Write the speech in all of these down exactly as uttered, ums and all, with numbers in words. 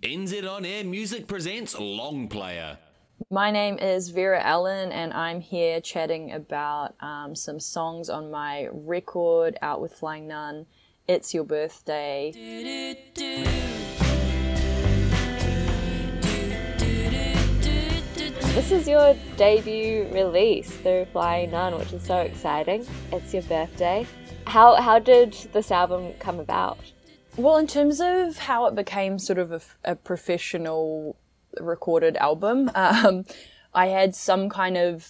N Z On Air Music presents Long Player. My name is Vera Allen and I'm here chatting about um, some songs on my record, Out with Flying Nun, It's Your Birthday. This is your debut release through Flying Nun, which is so exciting. It's your birthday. How how did this album come about? Well, in terms of how it became sort of a, a professional recorded album, um, I had some kind of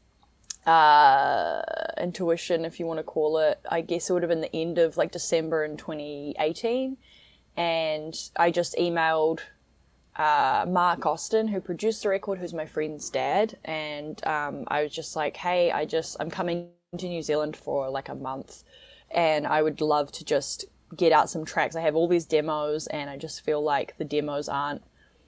uh, intuition, if you want to call it. I guess it would have been the end of like December in twenty eighteen, and I just emailed uh, Mark Austin, who produced the record, who's my friend's dad, and um, I was just like, hey, I just I'm coming to New Zealand for like a month, and I would love to just get out some tracks. I have all these demos and I just feel like the demos aren't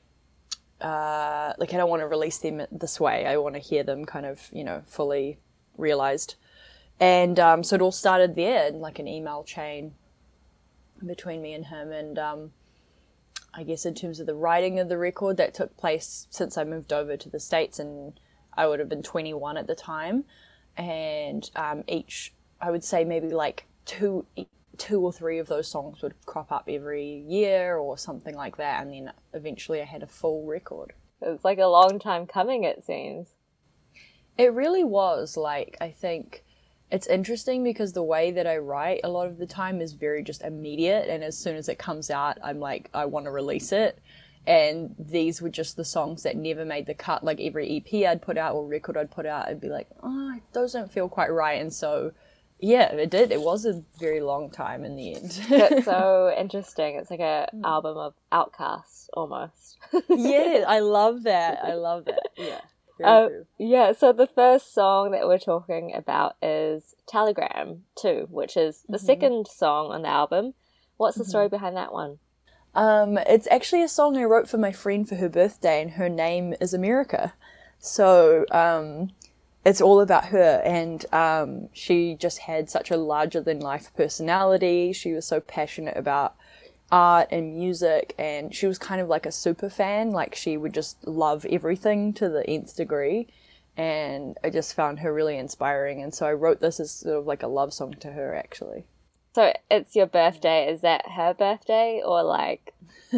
uh, like I don't want to release them this way. I want to hear them kind of, you know, fully realized. And um, so it all started there in like an email chain between me and him. And um, I guess in terms of the writing of the record, that took place since I moved over to the States, and I would have been twenty-one at the time. And um, each, I would say maybe like two two or three of those songs would crop up every year or something like that, and then eventually I had a full record. It's like a long time coming, it seems. It really was. Like, I think it's interesting because the way that I write a lot of the time is very just immediate, and as soon as it comes out, I'm like, I want to release it. And these were just the songs that never made the cut. Like every E P I'd put out or record I'd put out, I'd be like, oh, those don't feel quite right. And so yeah, it did. It was a very long time in the end. That's so interesting. It's like a album of outcasts, almost. Yeah, I love that. I love that. Yeah. Very uh, true. Yeah, so the first song that we're talking about is Telegram two, which is the mm-hmm. second song on the album. What's the story mm-hmm. behind that one? Um, it's actually a song I wrote for my friend for her birthday, and her name is America. So, um... it's all about her, and um, she just had such a larger-than-life personality. She was so passionate about art and music, and she was kind of like a super fan. Like, she would just love everything to the nth degree, and I just found her really inspiring. And so I wrote this as sort of like a love song to her, actually. So it's your birthday. Is that her birthday, or like...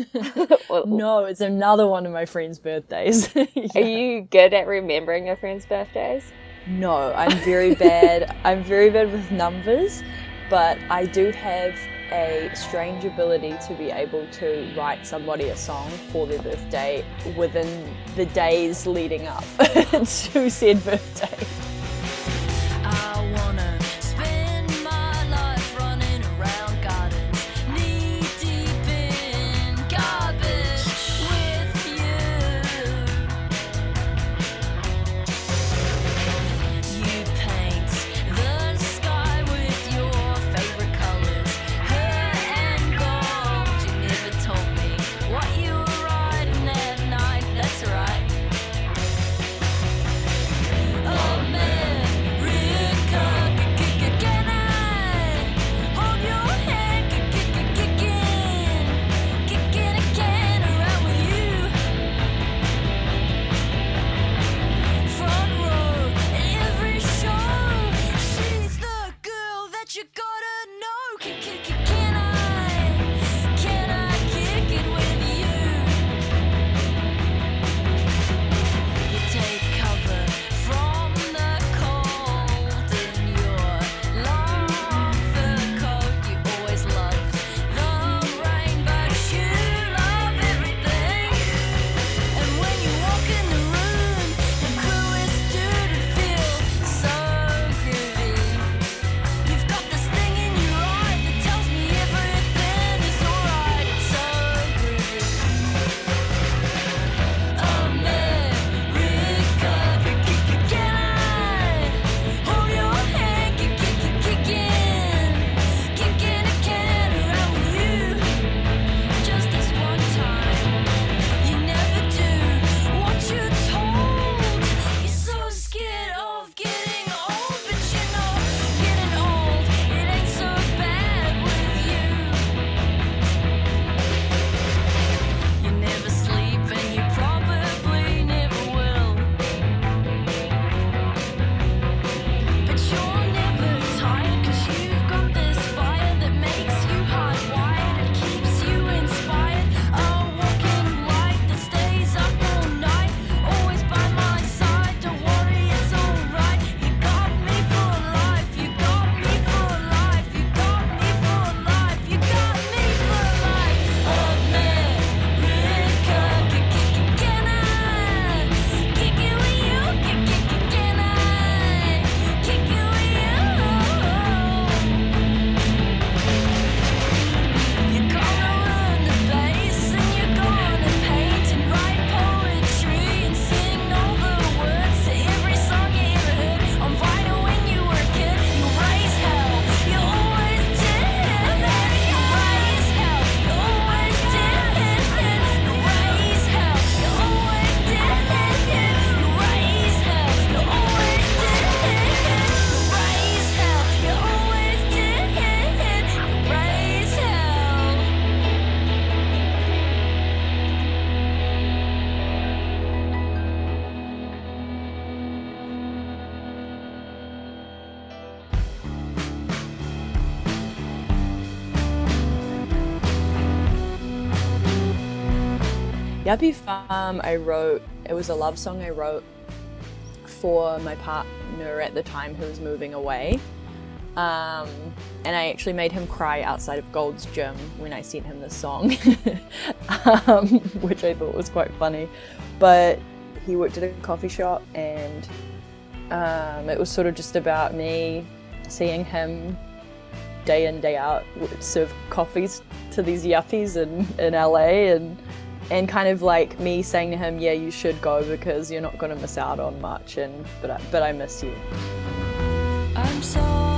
No, it's another one of my friends' birthdays. Yeah. Are you good at remembering your friends' birthdays? No, I'm very bad. I'm very bad with numbers, but I do have a strange ability to be able to write somebody a song for their birthday within the days leading up to said birthday. I wanna Oh, Yuppie Farm I wrote, it was a love song I wrote for my partner at the time who was moving away. Um, and I actually made him cry outside of Gold's Gym when I sent him this song, um, which I thought was quite funny. But he worked at a coffee shop, and um, it was sort of just about me seeing him day in, day out serve coffees to these yuppies in, in L A, and and kind of like me saying to him, yeah, you should go because you're not going to miss out on much, and but I, but I miss you. I'm sorry.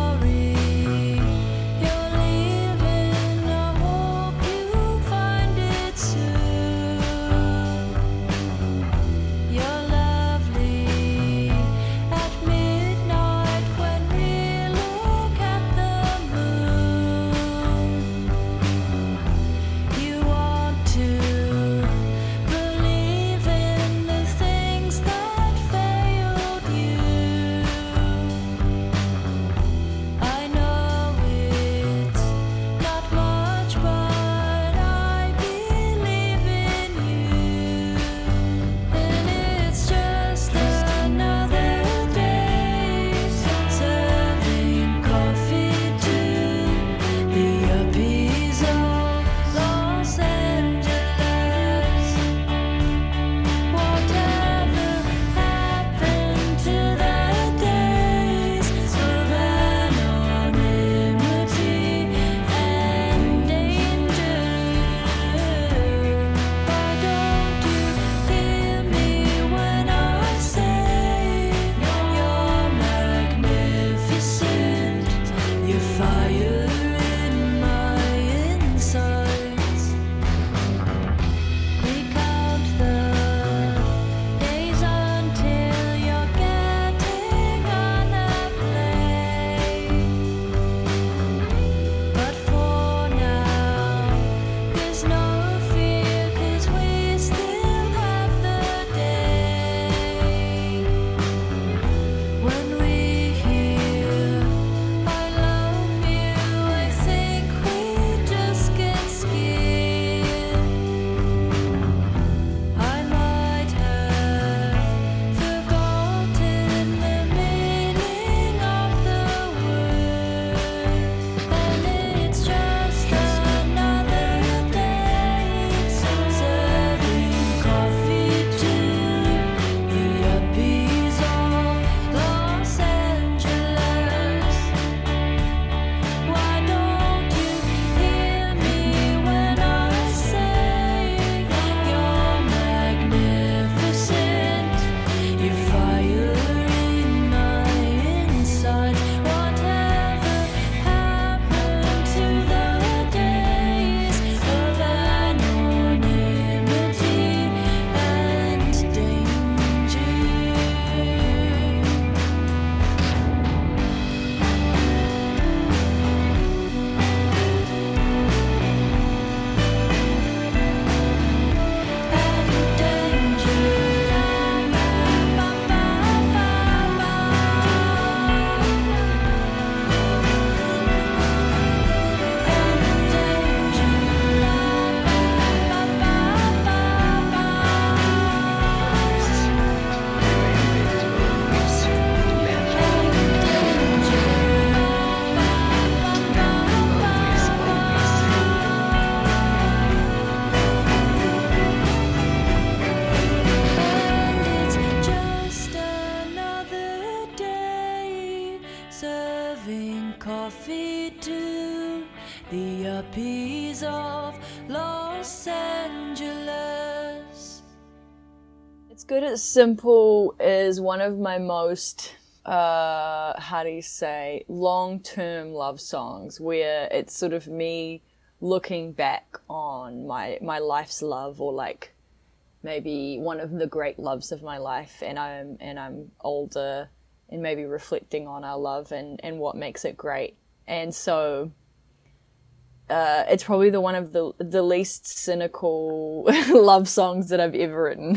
coffee to the yuppies of Los Angeles. It's Good, It's Simple is one of my most, uh, how do you say, long-term love songs, where it's sort of me looking back on my, my life's love, or like maybe one of the great loves of my life, and I'm, and I'm older, and maybe reflecting on our love and, and what makes it great. And so uh, it's probably the one of the the least cynical love songs that I've ever written.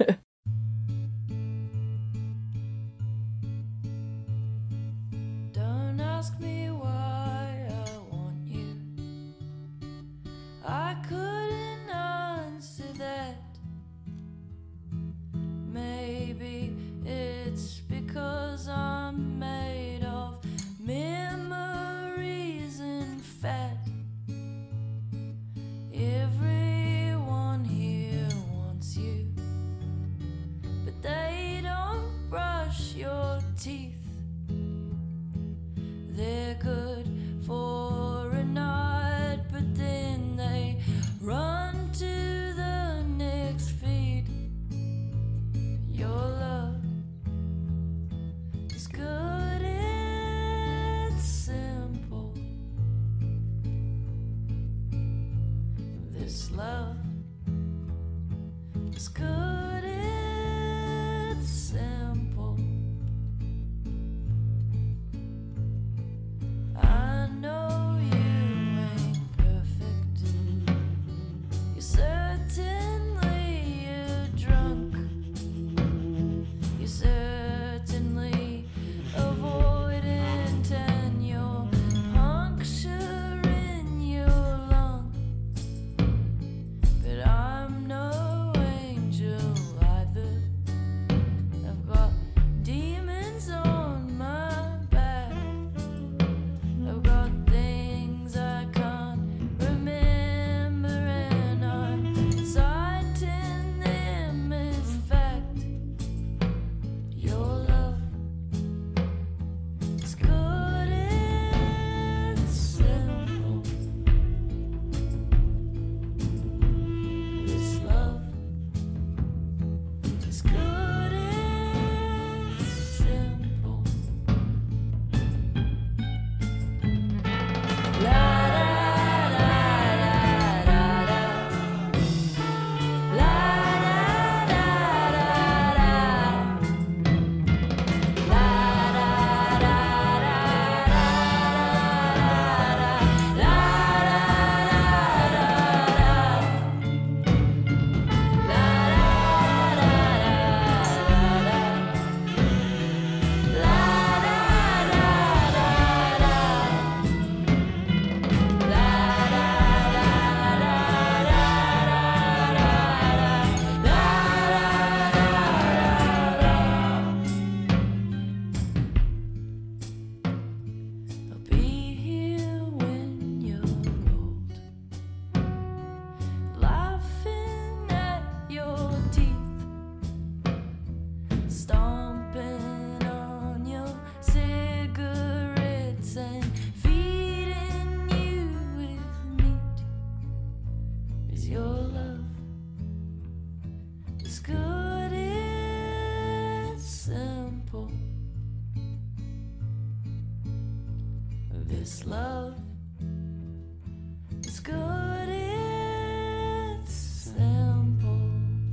Don't ask me why I want you. I couldn't answer that. It's good, it's simple. I know you ain't perfect. You're certainly you're drunk. You're certainly avoidant and you're puncturing your lung. But I'm no angel either. I've got demons on my back. I've got things I can't remember and I'm citing them as fact. Your love is good, it's simple. This love is good, it's simple. La da da da da da. La da da da da. La da da da da da. La da da da da. La da da I'll be here when you're old, laughing at your teeth, stomping on your cigarettes and feeding you with meat. 'Cause your love is good, it's simple. This love is good, it's simple.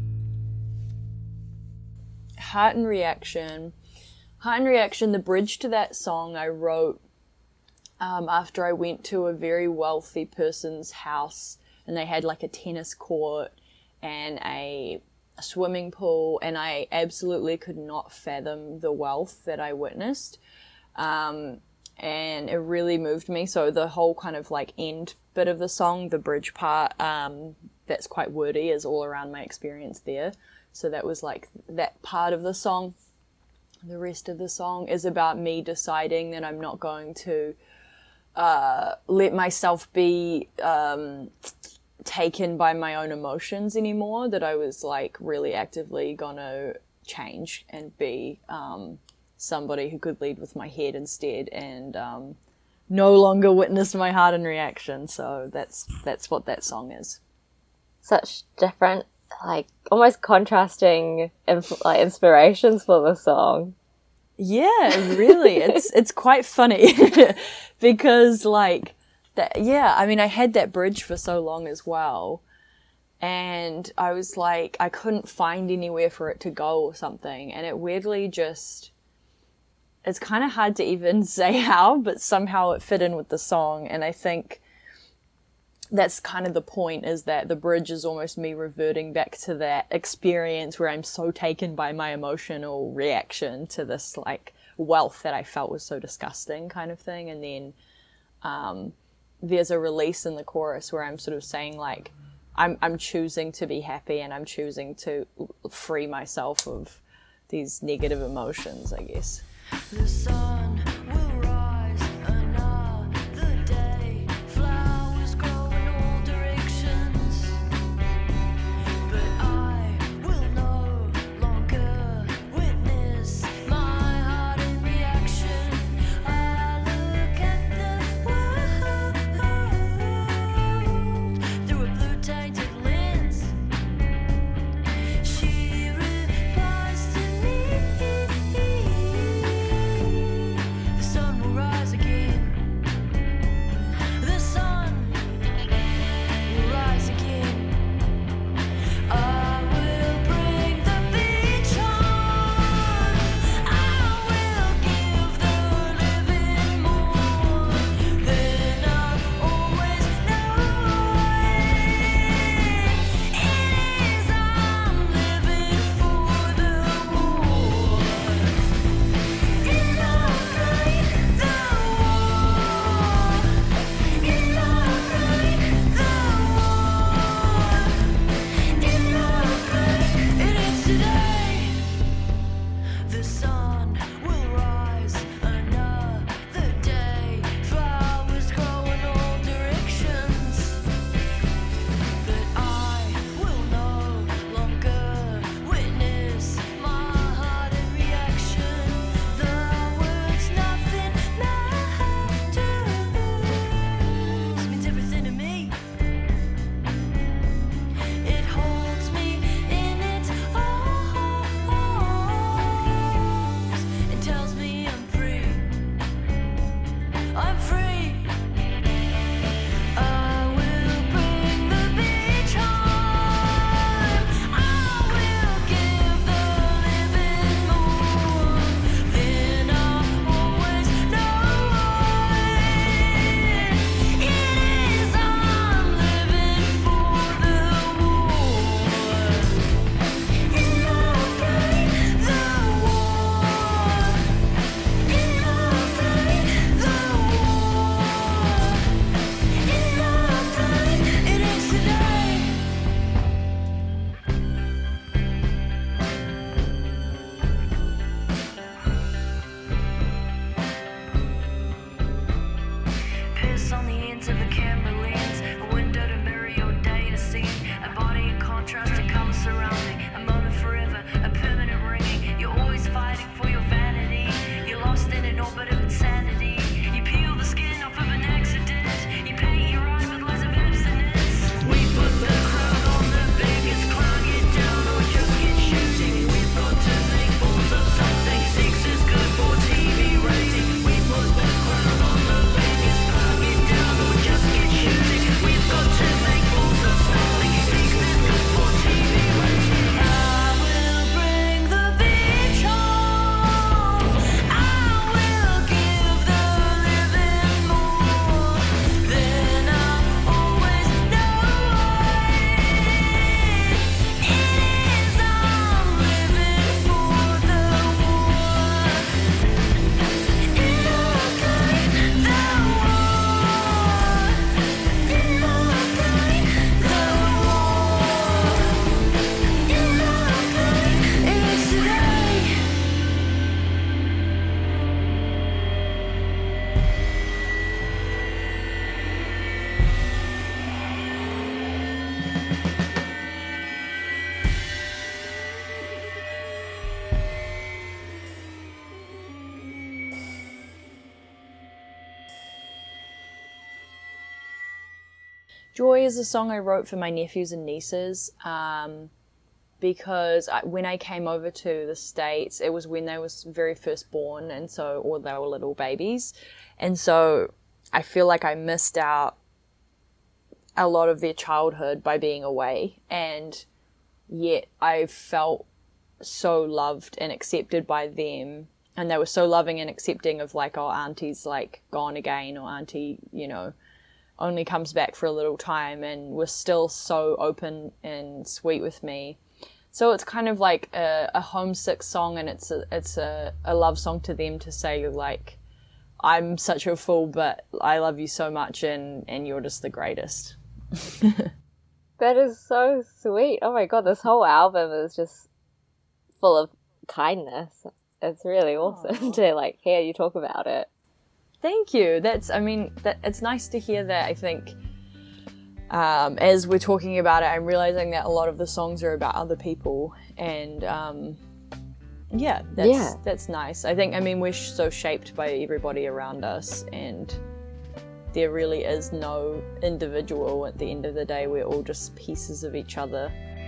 Heart and Reaction. Heart and Reaction, the bridge to that song I wrote um, after I went to a very wealthy person's house and they had like a tennis court and a, a swimming pool, and I absolutely could not fathom the wealth that I witnessed. Um, and it really moved me. So the whole kind of like end bit of the song, the bridge part, um, that's quite wordy, is all around my experience there. So that was like that part of the song. The rest of the song is about me deciding that I'm not going to uh, let myself be um, taken by my own emotions anymore, that I was like really actively gonna change and be um, somebody who could lead with my head instead, and um, no longer witness my heart and reaction. So that's that's what that song is. Such different, like almost contrasting inf- like inspirations for the song. Yeah, really. It's it's quite funny because like that, yeah, I mean I had that bridge for so long as well, and I was like I couldn't find anywhere for it to go or something, and it weirdly just, it's kind of hard to even say how, but somehow it fit in with the song. And I think that's kind of the point, is that the bridge is almost me reverting back to that experience where I'm so taken by my emotional reaction to this like wealth that I felt was so disgusting kind of thing. And then um, there's a release in the chorus where I'm sort of saying like, I'm, I'm choosing to be happy, and I'm choosing to free myself of these negative emotions, I guess. The sun will rise another day. Flowers grow in all directions, but I will no longer witness my heart in reaction. I look at the world through a blue tainted lens. She replies to me. Joy is a song I wrote for my nephews and nieces. Um, because I, when I came over to the States, it was when they were very first born, and so, or they were little babies. And so I feel like I missed out a lot of their childhood by being away. And yet I felt so loved and accepted by them. And they were so loving and accepting of like, oh, auntie's like gone again, or auntie, you know, only comes back for a little time, and was still so open and sweet with me. So it's kind of like a, a homesick song, and it's a, it's a, a love song to them to say, like, I'm such a fool, but I love you so much, and, and you're just the greatest. That is so sweet. Oh my god, this whole album is just full of kindness. It's really awesome Aww. to like hear you talk about it. Thank you. That's, I mean, that it's nice to hear that. I think Um, as we're talking about it, I'm realizing that a lot of the songs are about other people, and um, yeah, that's yeah. that's nice. I think, I mean, we're so shaped by everybody around us, and there really is no individual at the end of the day. We're all just pieces of each other.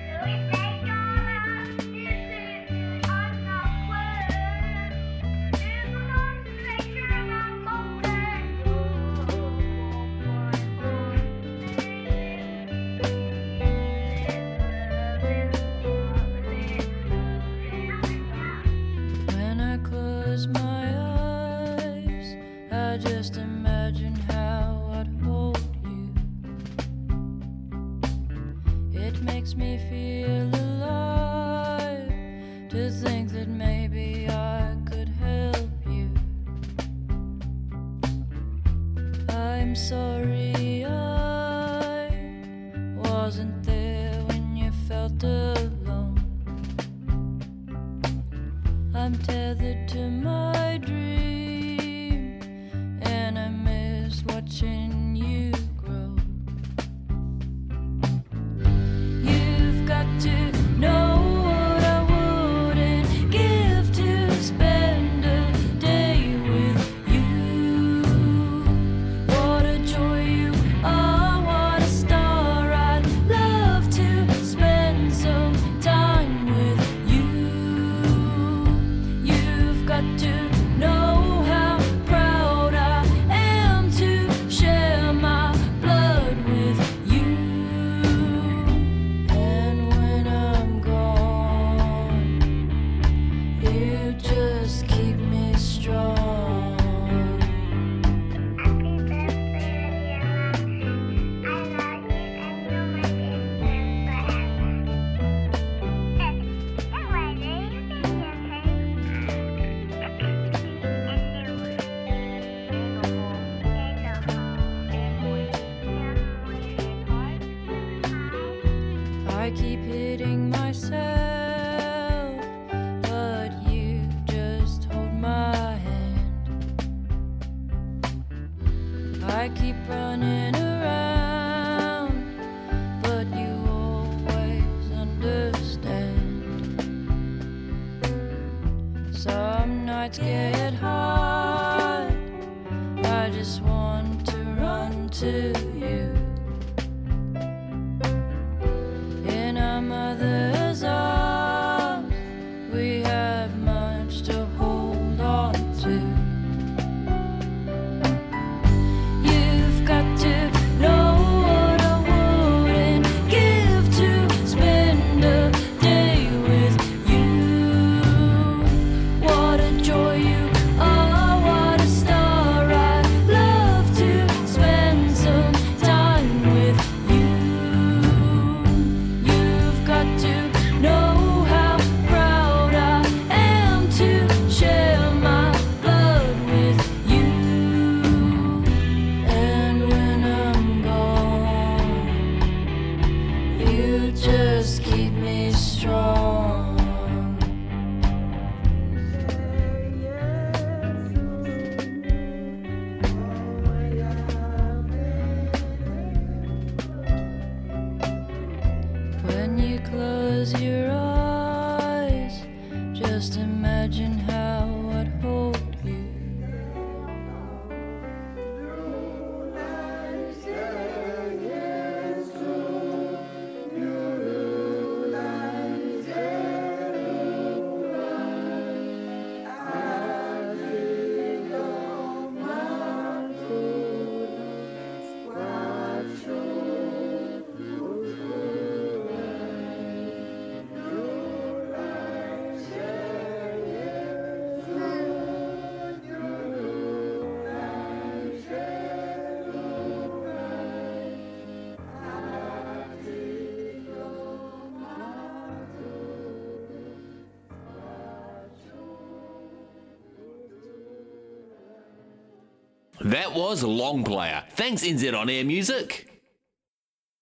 I keep hitting myself, but you just hold my hand. I keep running around, but you always understand. Some nights get hard, I just want to run to you. Mother's arms, we have much to hold on to. You've got to know what I wouldn't give to spend a day with you. What a joy you are, what a star. I'd love to spend some time with you. To know how proud I am to share my blood with you. And when I'm gone, you just keep me strong. When you close your eyes, just imagine how I'd hold you. That was Long Player. Thanks, N Z On Air Music.